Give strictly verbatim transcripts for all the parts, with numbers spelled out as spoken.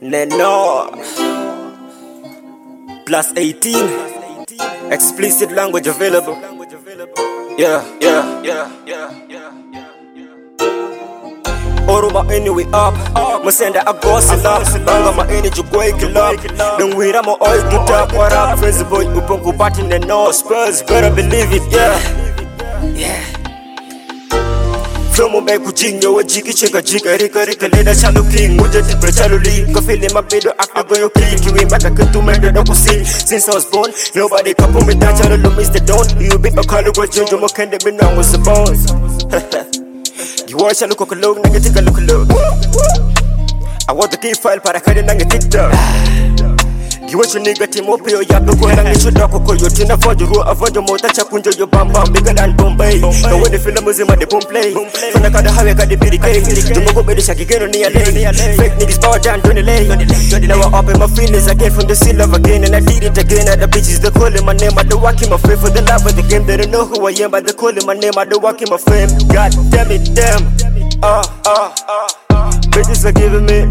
Neno plus eighteen explicit language available. Yeah, yeah, yeah, yeah, yeah, yeah. Oruma anyway up, Masenda a gossip, Banga my energy wake up. Then we ram all to top, what up, Friends boy, Upunku Batin and no Spurs, better believe it, yeah, yeah. From Mumbai Kujinyo, a jiggy chick, a jig, a rika, rika, leda, shallow king, with the Prachaluli, Coffee, my bedo, after go, okay, you ain't back, I could do my double see. Since I was born, nobody can put me down, Charlotte, miss the dawn. You be a color, what you do, more can they be known was the bones. You watch a look a look, nigga, take a look a look. I want the key file, but I can't get TikTok. You watch your nigga team up here, you have to go and get your dog, you dinner for your road, avoid your motor, chapunjo, your bam bam, bigger than Bombay. And when the film was in my boom play, from the car, the highway, got the bitty cake. To go with the shaky girl on the lane. Fake niggas power down, don't delay. Now I up in my feelings again from the sea love again, and I did it again at the bitches. They're calling my name, I don't walk in my fame for the love of the game. They don't know who I am, but they're calling my name, I don't walk in my fame. God damn it, damn. Ah, ah, ah, ah. Bitches are giving me.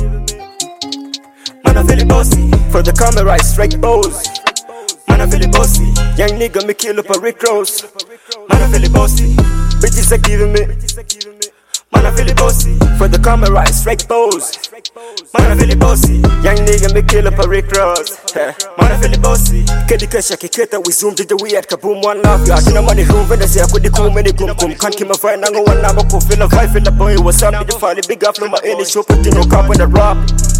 Man, I feel it bossy. For the camera, I strike pose. Man, I feel it bossy. Young nigga, me kill up a Rick Ross. Man, I feel it bossy. Bitches are giving me. Man, I feel it bossy. For the camera, I strike pose. Man, I feel it bossy. Young nigga, me kill up a Rick Ross. Man, I feel it bossy. Kedi kasha kiketa, we zoom did the weird kaboom one love. Ya tuna money room, when I say I could do many kum kum. Can't keep my fire, nango one number, ko feel a vibe, feel a boy. What's up, with the file, big up, no my any show, put in no cup when I rap.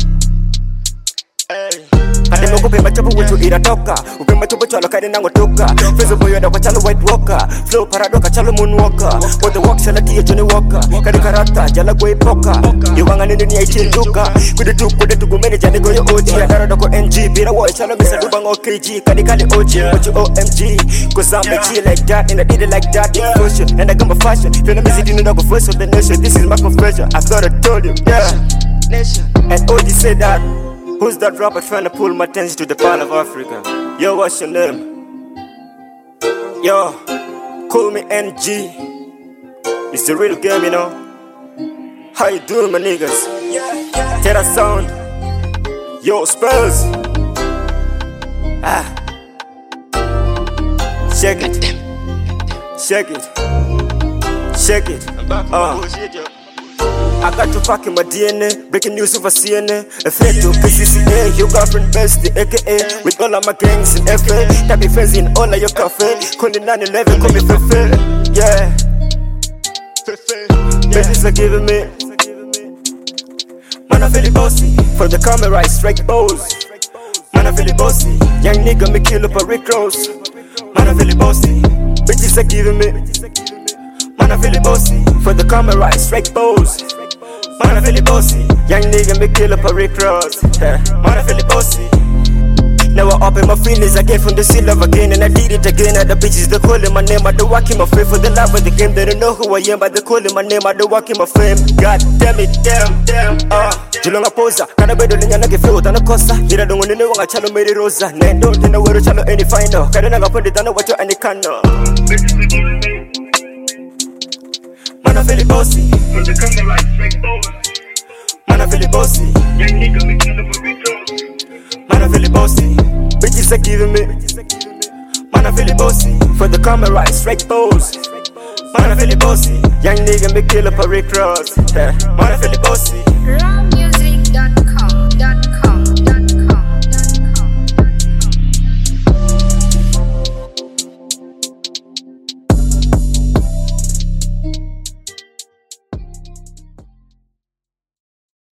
Kade moko pe machapu wetu iratoka. Upe machupo chalo kade nango toka. Fezo boyo da kwa chalo white walker. Flow paradoka chalo moonwalker. What the walk shala tiye Johnny Walker. Kade karata jala go ipoka. Iwanga nini ni aichi nduka. Kude tu kude tu gumene jane go yo O G. Adara doko N G. Bira wa chalo misa dubango K G. Kade kali O G. What you O M G. Cause I'm a G like that. And I did it like that. Devotion. And I got my fashion. Feel me sitting in the first of the nation. This is my confession. I thought I told you. Yeah. And O G said that. Who's that rapper trying to pull my attention to the part of Africa? Yo, what's your name? Yo, call me N G. It's the real game, you know. How you doing, my niggas? Terra Sound. Yo, Spurs. Ah. Shake it. Shake it. Shake it. Uh. I got to fuck in my D N A, breaking news over C N A. A threat to P C C A, your girlfriend bestie, A K A. With all of my gangs in F A, that be friends in all of your cafe. Calling nine eleven, call me Fefe. Yeah, bitches are giving me. Man, I feel it bossy. For the camera, I strike pose. Man, I feel it bossy. Young nigga, me kill up a Rick Ross. Man, I feel it bossy. Bitches are giving me. Man, I feel it bossy. For the camera, I strike pose. Man, I feel it bossy. Young nigga, me kill up a Rick Ross. Man, I feel it bossy. Now I up in my feelings again from the sea love again, and I did it again. At the bitches, they calling my name, I don't walk in my fame. For the love of the game, they don't know who I am, but they calling my name, I don't walk in my fame. God damn it, damn, damn, ah. Julonga posa, kana bedo linya nage feel tana kosa. Nira dongo nene wanga chalo meri rosa. Nendo tina wero chalo any final. Kada naga pondi tana wacho any kano. Man, I feel it bossy. For the camera, I strike pose. Man, I feel it bossy. Young nigga, me kill up a Rick Ross. Man, I feel it bossy. Bitches are giving me. Man, I feel it bossy. For the camera, I strike pose. Man, I feel it bossy. Young nigga, me kill up a Rick Ross. Man, I feel it bossy.